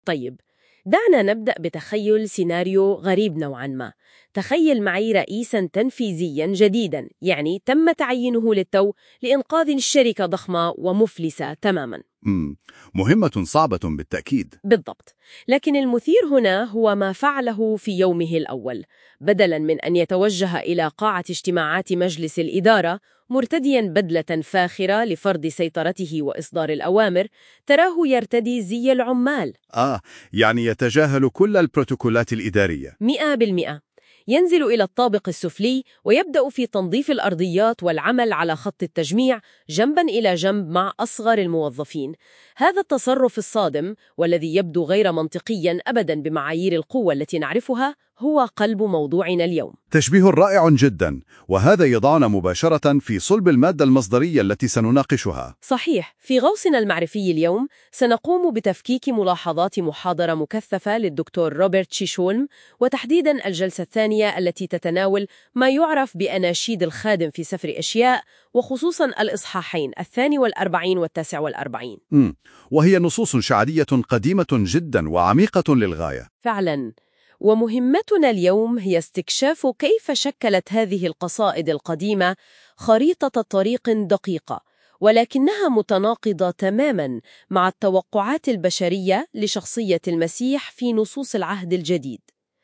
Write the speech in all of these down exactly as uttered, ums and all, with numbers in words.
طيب، دعنا نبدأ بتخيل سيناريو غريب نوعاً ما. تخيل معي رئيساً تنفيذياً جديداً، يعني تم تعيينه للتو لإنقاذ شركة ضخمة ومفلسة تماماً. مم. مهمة صعبة بالتأكيد. بالضبط، لكن المثير هنا هو ما فعله في يومه الأول. بدلاً من أن يتوجه إلى قاعة اجتماعات مجلس الإدارة مرتدياً بدلة فاخرة لفرض سيطرته وإصدار الأوامر، تراه يرتدي زي العمال. آه، يعني يتجاهل كل البروتوكولات الإدارية. مئة بالمئة. ينزل إلى الطابق السفلي ويبدأ في تنظيف الأرضيات والعمل على خط التجميع جنباً إلى جنب مع أصغر الموظفين. هذا التصرف الصادم والذي يبدو غير منطقياً أبداً بمعايير القوة التي نعرفها هو قلب موضوعنا اليوم. تشبيه رائع جدا، وهذا يضعنا مباشرة في صلب المادة المصدرية التي سنناقشها. صحيح، في غوصنا المعرفي اليوم سنقوم بتفكيك ملاحظات محاضرة مكثفة للدكتور روبرت شيشولم، وتحديداً الجلسة الثانية التي تتناول ما يعرف بأناشيد الخادم في سفر أشياء، وخصوصاً الإصحاحين الثاني والأربعين والتاسع والأربعين. مم. وهي نصوص شعرية قديمة جدا وعميقة للغاية. فعلاً، ومهمتنا اليوم هي استكشاف كيف شكلت هذه القصائد القديمة خريطة طريق دقيقة، ولكنها متناقضة تماماً مع التوقعات البشرية لشخصية المسيح في نصوص العهد الجديد.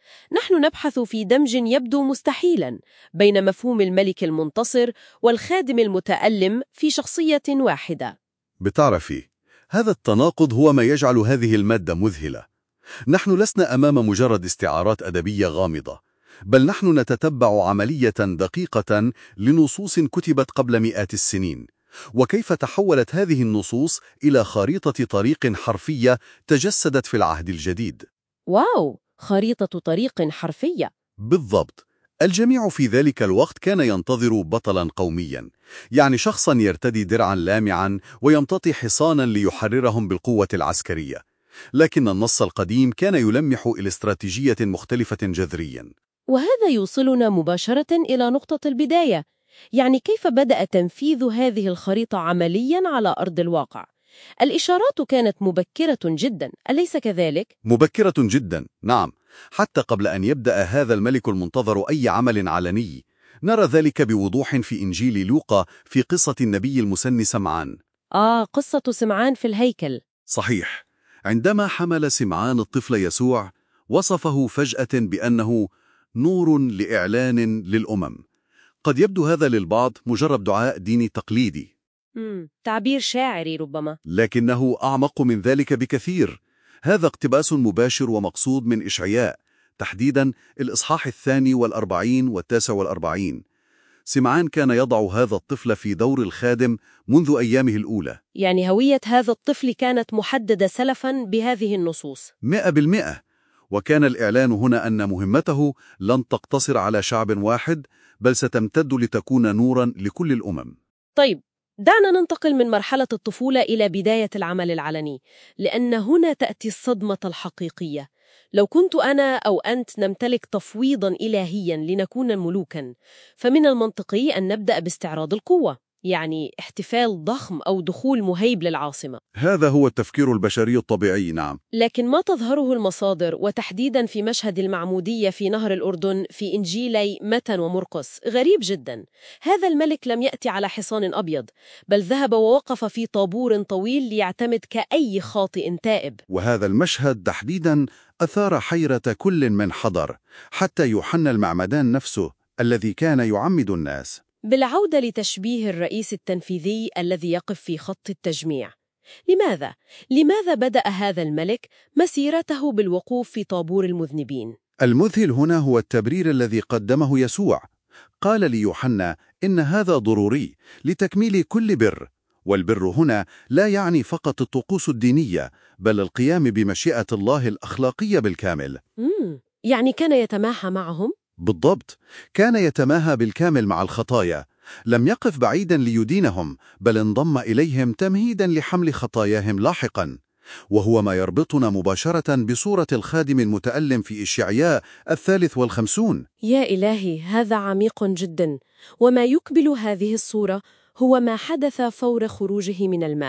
نحن نبحث في دمج يبدو مستحيلاً بين مفهوم الملك المنتصر والخادم المتألم في شخصية واحدة. بتعرفي، هذا التناقض هو ما يجعل هذه المادة مذهلة. نحن لسنا أمام مجرد استعارات أدبية غامضة، بل نحن نتتبع عملية دقيقة لنصوص كتبت قبل مئات السنين، وكيف تحولت هذه النصوص إلى خريطة طريق حرفية تجسدت في العهد الجديد. واو، خريطة طريق حرفية. بالضبط. الجميع في ذلك الوقت كان ينتظر بطلاً قومياً، يعني شخصاً يرتدي درعاً لامعاً ويمتطي حصاناً ليحررهم بالقوة العسكرية. لكن النص القديم كان يلمح إلى استراتيجية مختلفة جذرياً. وهذا يوصلنا مباشرة إلى نقطة البداية، يعني كيف بدأ تنفيذ هذه الخريطة عملياً على أرض الواقع؟ الإشارات كانت مبكرة جداً، أليس كذلك؟ مبكرة جداً، نعم. حتى قبل أن يبدأ هذا الملك المنتظر أي عمل علني، نرى ذلك بوضوح في إنجيل لوقا في قصة النبي المسن سمعان. آه، قصة سمعان في الهيكل. صحيح. عندما حمل سمعان الطفل يسوع، وصفه فجأة بأنه نور لإعلان للأمم. قد يبدو هذا للبعض مجرد دعاء ديني تقليدي، مم. تعبير شاعري ربما. لكنه أعمق من ذلك بكثير. هذا اقتباس مباشر ومقصود من إشعياء، تحديداً الإصحاح الثاني والأربعين والتاسع والأربعين. سمعان كان يضع هذا الطفل في دور الخادم منذ أيامه الأولى. يعني هوية هذا الطفل كانت محددة سلفاً بهذه النصوص. مئة بالمئة. وكان الإعلان هنا أن مهمته لن تقتصر على شعب واحد، بل ستمتد لتكون نوراً لكل الأمم. طيب، دعنا ننتقل من مرحلة الطفولة إلى بداية العمل العلني، لأن هنا تأتي الصدمة الحقيقية. لو كنت أنا أو أنت نمتلك تفويضاً إلهياً لنكون ملوكاً، فمن المنطقي أن نبدأ باستعراض القوة، يعني احتفال ضخم أو دخول مهيب للعاصمة. هذا هو التفكير البشري الطبيعي، نعم. لكن ما تظهره المصادر، وتحديداً في مشهد المعمودية في نهر الأردن في إنجيلي متى ومرقس، غريب جداً. هذا الملك لم يأتي على حصان أبيض، بل ذهب ووقف في طابور طويل ليعتمد كأي خاطئ تائب. وهذا المشهد تحديداً أثار حيرة كل من حضر، حتى يوحنا المعمدان نفسه الذي كان يعمد الناس. بالعودة لتشبيه الرئيس التنفيذي الذي يقف في خط التجميع، لماذا؟ لماذا بدأ هذا الملك مسيرته بالوقوف في طابور المذنبين؟ المذهل هنا هو التبرير الذي قدمه يسوع. قال ليوحنا إن هذا ضروري لتكميل كل بر، والبر هنا لا يعني فقط الطقوس الدينية، بل القيام بمشيئة الله الأخلاقية بالكامل. مم. يعني كان يتماحى معهم؟ بالضبط، كان يتماهى بالكامل مع الخطايا. لم يقف بعيدا ليدينهم، بل انضم إليهم تمهيدا لحمل خطاياهم لاحقا، وهو ما يربطنا مباشرة بصورة الخادم المتألم في إشعياء الثالث والخمسون. يا إلهي، هذا عميق جدا. وما يكبل هذه الصورة هو ما حدث فور خروجه من الماء.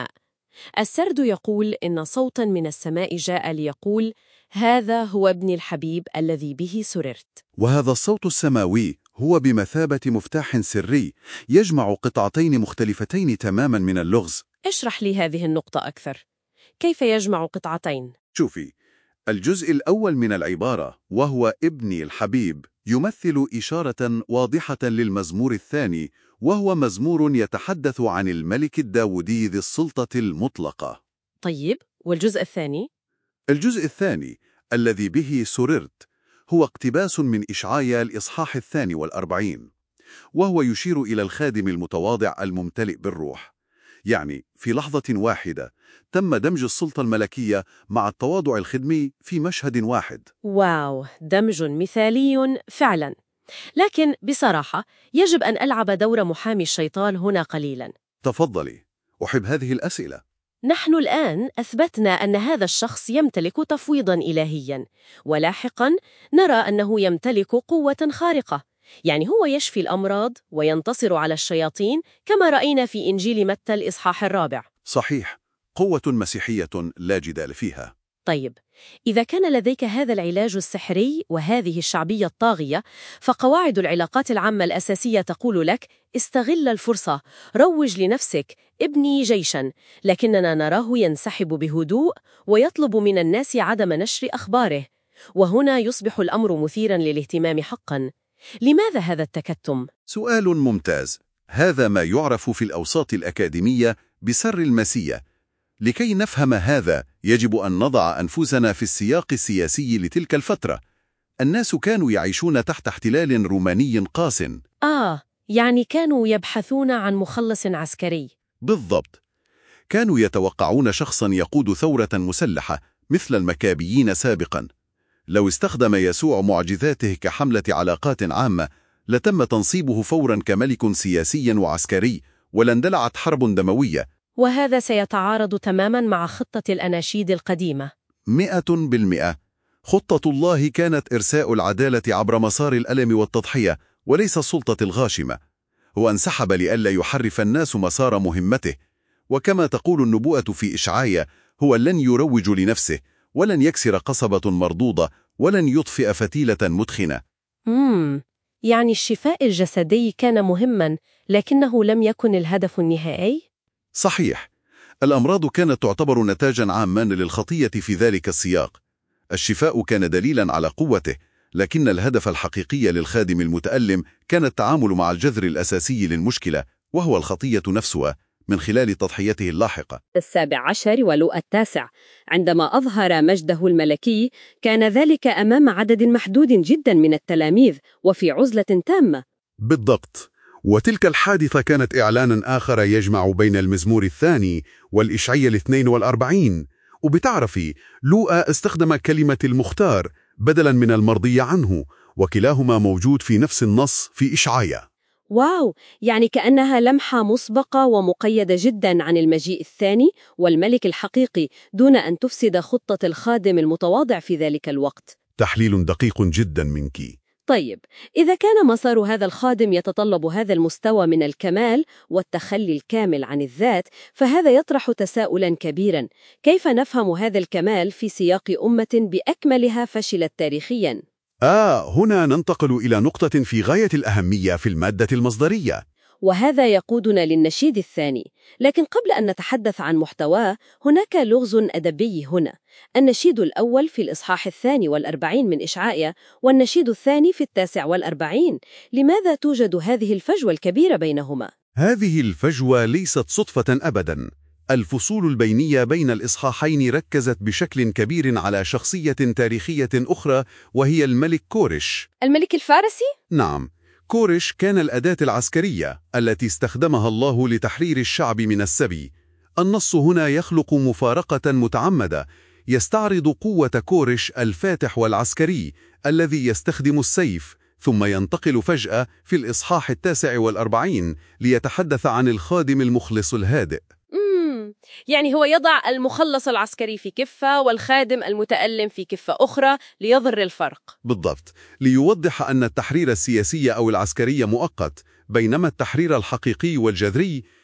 السرد يقول إن صوتاً من السماء جاء ليقول: هذا هو ابني الحبيب الذي به سررت. وهذا الصوت السماوي هو بمثابة مفتاح سري يجمع قطعتين مختلفتين تماما من اللغز. اشرح لي هذه النقطة أكثر. كيف يجمع قطعتين؟ شوفي، الجزء الأول من العبارة وهو ابني الحبيب يمثل إشارة واضحة للمزمور الثاني، وهو مزمور يتحدث عن الملك الداودي ذي السلطة المطلقة. طيب، والجزء الثاني؟ الجزء الثاني الذي به سررت هو اقتباس من إشعياء الإصحاح الثاني والأربعين، وهو يشير إلى الخادم المتواضع الممتلئ بالروح. يعني في لحظة واحدة تم دمج السلطة الملكية مع التواضع الخدمي في مشهد واحد. واو، دمج مثالي فعلا. لكن بصراحة يجب أن ألعب دور محامي الشيطان هنا قليلا. تفضلي، أحب هذه الأسئلة. نحن الآن أثبتنا أن هذا الشخص يمتلك تفويضاً إلهياً، ولاحقاً نرى أنه يمتلك قوة خارقة. يعني هو يشفي الأمراض وينتصر على الشياطين كما رأينا في إنجيل متى الإصحاح الرابع. صحيح، قوة مسيحية لا جدال فيها. طيب، إذا كان لديك هذا العلاج السحري وهذه الشعبية الطاغية، فقواعد العلاقات العامة الأساسية تقول لك: استغل الفرصة، روج لنفسك، ابني جيشاً. لكننا نراه ينسحب بهدوء ويطلب من الناس عدم نشر أخباره. وهنا يصبح الأمر مثيراً للاهتمام حقاً. لماذا هذا التكتم؟ سؤال ممتاز. هذا ما يعرف في الأوساط الأكاديمية بسر المسية. لكي نفهم هذا يجب أن نضع أنفسنا في السياق السياسي لتلك الفترة. الناس كانوا يعيشون تحت احتلال روماني قاس. آه، يعني كانوا يبحثون عن مخلص عسكري. بالضبط. كانوا يتوقعون شخصا يقود ثورة مسلحة مثل المكابيين سابقا. لو استخدم يسوع معجزاته كحملة علاقات عامة لتم تنصيبه فورا كملك سياسي وعسكري، ولاندلعت حرب دموية. وهذا سيتعارض تماماً مع خطة الأناشيد القديمة. مئة بالمئة. خطة الله كانت إرساء العدالة عبر مسار الألم والتضحية، وليس السلطة الغاشمة. هو انسحب لئلا يحرف الناس مسار مهمته. وكما تقول النبوءة في إشعياء، هو لن يروج لنفسه، ولن يكسر قصبة مردودة، ولن يطفئ فتيلة مدخنة. مم. يعني الشفاء الجسدي كان مهماً، لكنه لم يكن الهدف النهائي؟ صحيح. الأمراض كانت تعتبر نتاجاً عاماً للخطية في ذلك السياق. الشفاء كان دليلاً على قوته، لكن الهدف الحقيقي للخادم المتألم كان التعامل مع الجذر الأساسي للمشكلة، وهو الخطية نفسها، من خلال تضحيته اللاحقة. السابع عشر ولوقا التاسع، عندما أظهر مجده الملكي كان ذلك أمام عدد محدود جدا من التلاميذ وفي عزلة تامة. بالضبط. وتلك الحادثة كانت إعلاناً آخر يجمع بين المزمور الثاني والإشعياء الاثنين والأربعين. وبتعرفي، لوقا استخدم كلمة المختار بدلاً من المرضي عنه، وكلاهما موجود في نفس النص في إشعياء. واو، يعني كأنها لمحة مسبقة ومقيدة جدا عن المجيء الثاني والملك الحقيقي، دون أن تفسد خطة الخادم المتواضع في ذلك الوقت. تحليل دقيق جدا منك. طيب، إذا كان مسار هذا الخادم يتطلب هذا المستوى من الكمال والتخلي الكامل عن الذات، فهذا يطرح تساؤلاً كبيراً: كيف نفهم هذا الكمال في سياق أمة بأكملها فشلت تاريخياً؟ آه هنا ننتقل إلى نقطة في غاية الأهمية في المادة المصدرية، وهذا يقودنا للنشيد الثاني. لكن قبل أن نتحدث عن محتواه، هناك لغز أدبي هنا. النشيد الأول في الإصحاح الثاني والأربعين من إشعياء، والنشيد الثاني في التاسع والأربعين. لماذا توجد هذه الفجوة الكبيرة بينهما؟ هذه الفجوة ليست صدفة أبداً. الفصول البينية بين الإصحاحين ركزت بشكل كبير على شخصية تاريخية أخرى، وهي الملك كورش. الملك الفارسي؟ نعم، كورش كان الأداة العسكرية التي استخدمها الله لتحرير الشعب من السبي. النص هنا يخلق مفارقة متعمدة، يستعرض قوة كورش الفاتح والعسكري الذي يستخدم السيف، ثم ينتقل فجأة في الإصحاح التاسع والأربعين ليتحدث عن الخادم المخلص الهادئ. مم. يعني هو يضع المخلص العسكري في كفة والخادم المتألم في كفة أخرى ليظهر الفرق. بالضبط، ليوضح أن التحرير السياسي أو العسكري مؤقت، بينما التحرير الحقيقي والجذري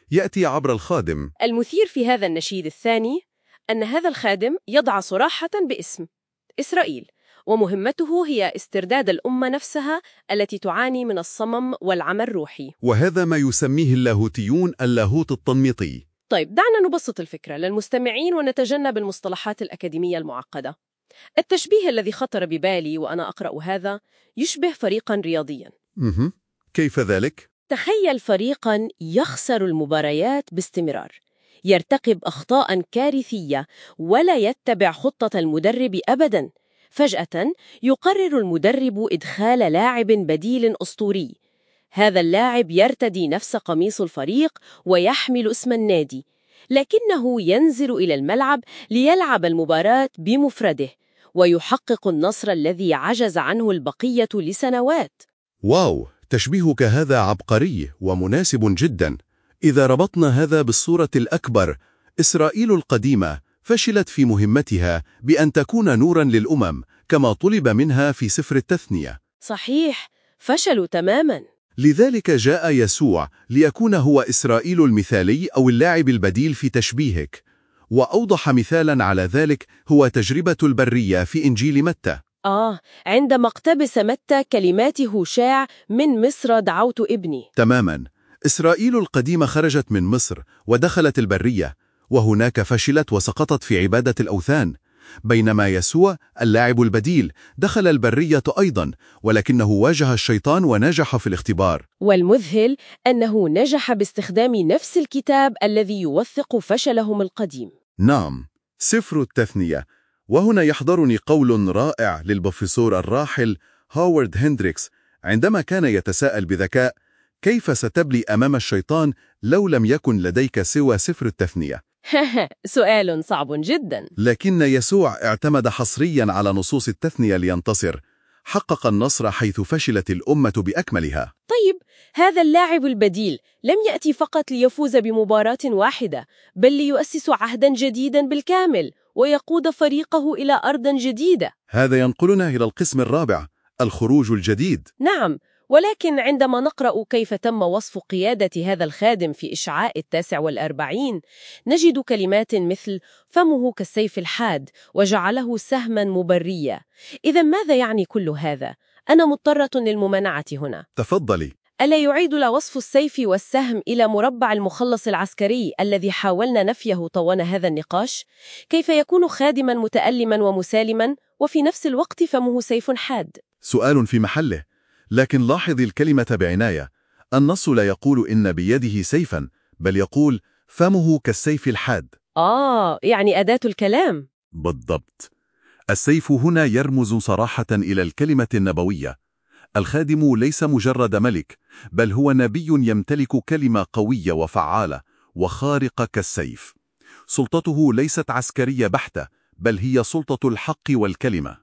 يأتي عبر الخادم. المثير في هذا النشيد الثاني أن هذا الخادم يضع صراحة باسم إسرائيل، ومهمته هي استرداد الأمة نفسها التي تعاني من الصمم والعمى الروحي. وهذا ما يسميه اللاهوتيون اللاهوت التنميطي. طيب دعنا نبسط الفكرة للمستمعين ونتجنب المصطلحات الأكاديمية المعقدة. التشبيه الذي خطر ببالي وأنا أقرأ هذا يشبه فريقاً رياضياً. مه. كيف ذلك؟ تخيل فريقاً يخسر المباريات باستمرار، يرتكب أخطاء كارثية ولا يتبع خطة المدرب أبداً. فجأة يقرر المدرب إدخال لاعب بديل أسطوري. هذا اللاعب يرتدي نفس قميص الفريق ويحمل اسم النادي، لكنه ينزل إلى الملعب ليلعب المباراة بمفرده ويحقق النصر الذي عجز عنه البقية لسنوات. واو، تشبيهك هذا عبقري ومناسب جدا. إذا ربطنا هذا بالصورة الأكبر، إسرائيل القديمة فشلت في مهمتها بأن تكون نوراً للأمم كما طلب منها في سفر التثنية. صحيح، فشلوا تماماً. لذلك جاء يسوع ليكون هو إسرائيل المثالي أو اللاعب البديل في تشبيهك. وأوضح مثالاً على ذلك هو تجربة البرية في إنجيل متى. آه، عندما اقتبس متى كلمات هوشاع من مصر دعوت ابني. تماماً. إسرائيل القديمة خرجت من مصر ودخلت البرية، وهناك فشلت وسقطت في عبادة الأوثان، بينما يسوع اللاعب البديل دخل البرية أيضاً، ولكنه واجه الشيطان ونجح في الاختبار. والمذهل أنه نجح باستخدام نفس الكتاب الذي يوثق فشلهم القديم. نعم، سفر التثنية. وهنا يحضرني قول رائع للبروفيسور الراحل هوارد هندريكس عندما كان يتساءل بذكاء: كيف ستبلي أمام الشيطان لو لم يكن لديك سوى سفر التثنية؟ سؤال صعب جدا. لكن يسوع اعتمد حصريا على نصوص التثنية لينتصر. حقق النصر حيث فشلت الأمة بأكملها. طيب، هذا اللاعب البديل لم يأتي فقط ليفوز بمباراة واحدة، بل ليؤسس عهدا جديدا بالكامل ويقود فريقه إلى أرض جديدة. هذا ينقلنا إلى القسم الرابع، الخروج الجديد. نعم، ولكن عندما نقرأ كيف تم وصف قيادة هذا الخادم في إشعاء التاسع والأربعين، نجد كلمات مثل فمه كالسيف الحاد وجعله سهما مبريا. إذا ماذا يعني كل هذا؟ أنا مضطرة للممانعة هنا. تفضلي. ألا يعيدنا وصف السيف والسهم إلى مربع المخلص العسكري الذي حاولنا نفيه طوال هذا النقاش؟ كيف يكون خادما متألما ومسالما وفي نفس الوقت فمه سيف حاد؟ سؤال في محله، لكن لاحظي الكلمة بعناية. النص لا يقول إن بيده سيفا، بل يقول فمه كالسيف الحاد. آه، يعني أداة الكلام. بالضبط. السيف هنا يرمز صراحة إلى الكلمة النبوية. الخادم ليس مجرد ملك، بل هو نبي يمتلك كلمة قوية وفعالة وخارقة كالسيف. سلطته ليست عسكرية بحتة، بل هي سلطة الحق والكلمة.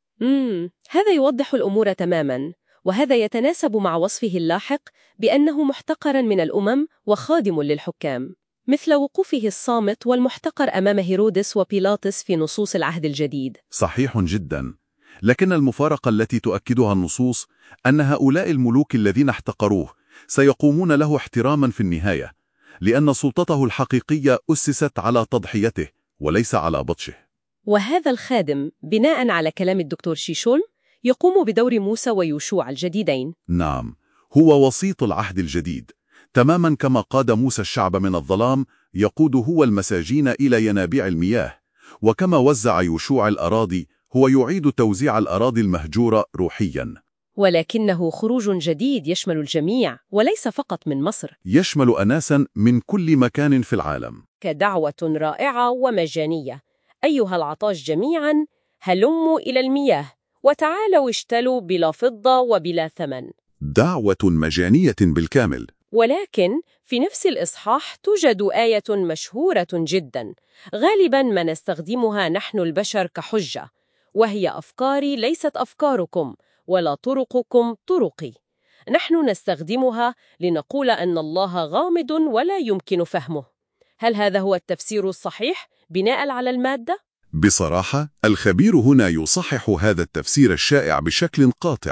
مم. هذا يوضح الأمور تماما، وهذا يتناسب مع وصفه اللاحق بأنه محتقرا من الأمم وخادم للحكام، مثل وقوفه الصامت والمحتقر أمام هيرودس وبيلاطس في نصوص العهد الجديد. صحيح جدا، لكن المفارقة التي تؤكدها النصوص أن هؤلاء الملوك الذين احتقروه سيقومون له احتراما في النهاية، لأن سلطته الحقيقية أسست على تضحيته وليس على بطشه. وهذا الخادم بناء على كلام الدكتور شيشولم يقوم بدور موسى ويوشوع الجديدين. نعم، هو وسيط العهد الجديد، تماما كما قاد موسى الشعب من الظلام، يقود هو المساجين إلى ينابيع المياه، وكما وزع يوشوع الأراضي هو يعيد توزيع الأراضي المهجورة روحيا. ولكنه خروج جديد يشمل الجميع وليس فقط من مصر، يشمل أناسا من كل مكان في العالم. كدعوة رائعة ومجانية: أيها العطاش جميعا، هلموا إلى المياه وتعالوا اشتلوا بلا فضة وبلا ثمن. دعوة مجانية بالكامل. ولكن في نفس الإصحاح توجد آية مشهورة جدا غالبا ما نستخدمها نحن البشر كحجة، وهي أفكاري ليست أفكاركم ولا طرقكم طرقي. نحن نستخدمها لنقول أن الله غامض ولا يمكن فهمه. هل هذا هو التفسير الصحيح بناء على المادة؟ بصراحة الخبير هنا يصحح هذا التفسير الشائع بشكل قاطع.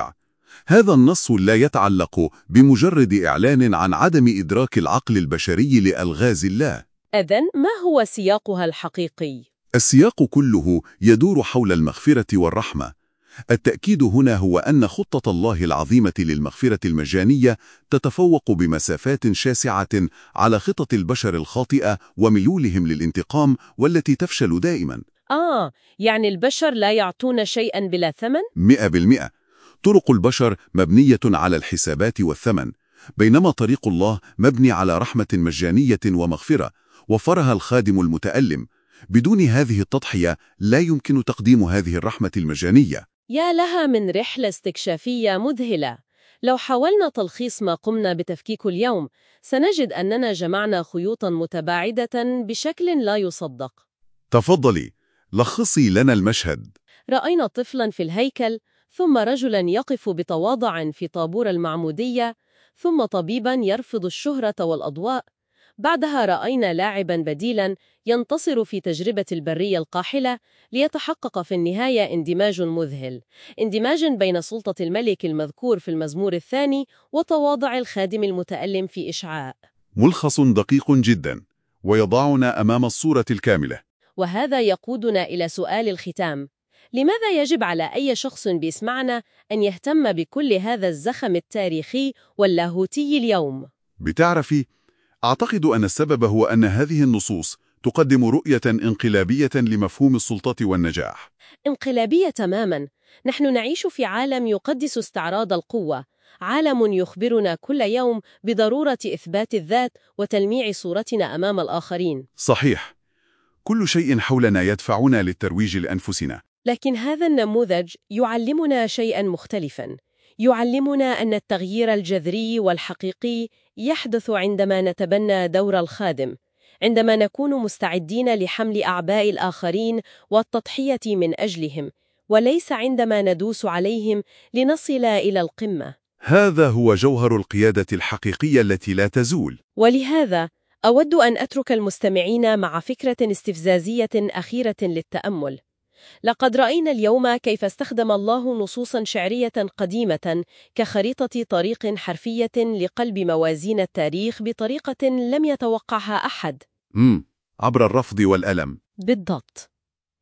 هذا النص لا يتعلق بمجرد إعلان عن عدم إدراك العقل البشري لألغاز الله. إذن ما هو سياقها الحقيقي؟ السياق كله يدور حول المغفرة والرحمة. التأكيد هنا هو أن خطة الله العظيمة للمغفرة المجانية تتفوق بمسافات شاسعة على خطط البشر الخاطئة وميولهم للانتقام والتي تفشل دائما. آه، يعني البشر لا يعطون شيئا بلا ثمن؟ مئة بالمئة. طرق البشر مبنية على الحسابات والثمن، بينما طريق الله مبني على رحمة مجانية ومغفرة وفرها الخادم المتألم. بدون هذه التضحية لا يمكن تقديم هذه الرحمة المجانية. يا لها من رحلة استكشافية مذهلة. لو حاولنا تلخيص ما قمنا بتفكيكه اليوم، سنجد أننا جمعنا خيوطاً متباعدة بشكل لا يصدق. تفضلي، لخصي لنا المشهد. رأينا طفلاً في الهيكل، ثم رجلاً يقف بتواضع في طابور المعمودية، ثم طبيباً يرفض الشهرة والأضواء. بعدها رأينا لاعباً بديلاً ينتصر في تجربة البرية القاحلة، ليتحقق في النهاية اندماج مذهل، اندماج بين سلطة الملك المذكور في المزمور الثاني وتواضع الخادم المتألم في إشعاع. ملخص دقيق جدا، ويضعنا أمام الصورة الكاملة. وهذا يقودنا إلى سؤال الختام: لماذا يجب على أي شخص بيسمعنا أن يهتم بكل هذا الزخم التاريخي واللاهوتي اليوم؟ بتعرفي، أعتقد أن السبب هو أن هذه النصوص تقدم رؤية انقلابية لمفهوم السلطة والنجاح. انقلابية تماماً. نحن نعيش في عالم يقدس استعراض القوة، عالم يخبرنا كل يوم بضرورة إثبات الذات وتلميع صورتنا أمام الآخرين. صحيح، كل شيء حولنا يدفعنا للترويج لأنفسنا. لكن هذا النموذج يعلمنا شيئاً مختلفاً. يعلمنا أن التغيير الجذري والحقيقي يحدث عندما نتبنى دور الخادم، عندما نكون مستعدين لحمل أعباء الآخرين والتضحية من أجلهم، وليس عندما ندوس عليهم لنصل إلى القمة. هذا هو جوهر القيادة الحقيقية التي لا تزول. ولهذا أود أن أترك المستمعين مع فكرة استفزازية أخيرة للتأمل. لقد رأينا اليوم كيف استخدم الله نصوصاً شعرية قديمة كخريطة طريق حرفية لقلب موازين التاريخ بطريقة لم يتوقعها أحد. مم. عبر الرفض والألم. بالضبط.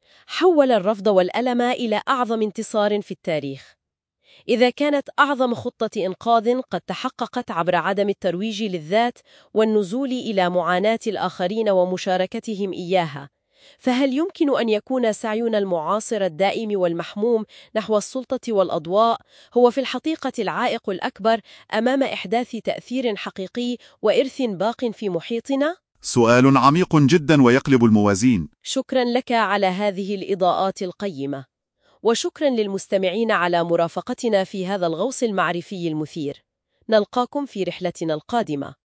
حول الرفض والألم إلى أعظم انتصار في التاريخ. إذا كانت أعظم خطة إنقاذ قد تحققت عبر عدم الترويج للذات والنزول إلى معاناة الآخرين ومشاركتهم إياها، فهل يمكن أن يكون سعينا المعاصر الدائم والمحموم نحو السلطة والأضواء هو في الحقيقة العائق الأكبر أمام إحداث تأثير حقيقي وإرث باق في محيطنا؟ سؤال عميق جدا ويقلب الموازين. شكرا لك على هذه الإضاءات القيمة، وشكرا للمستمعين على مرافقتنا في هذا الغوص المعرفي المثير. نلقاكم في رحلتنا القادمة.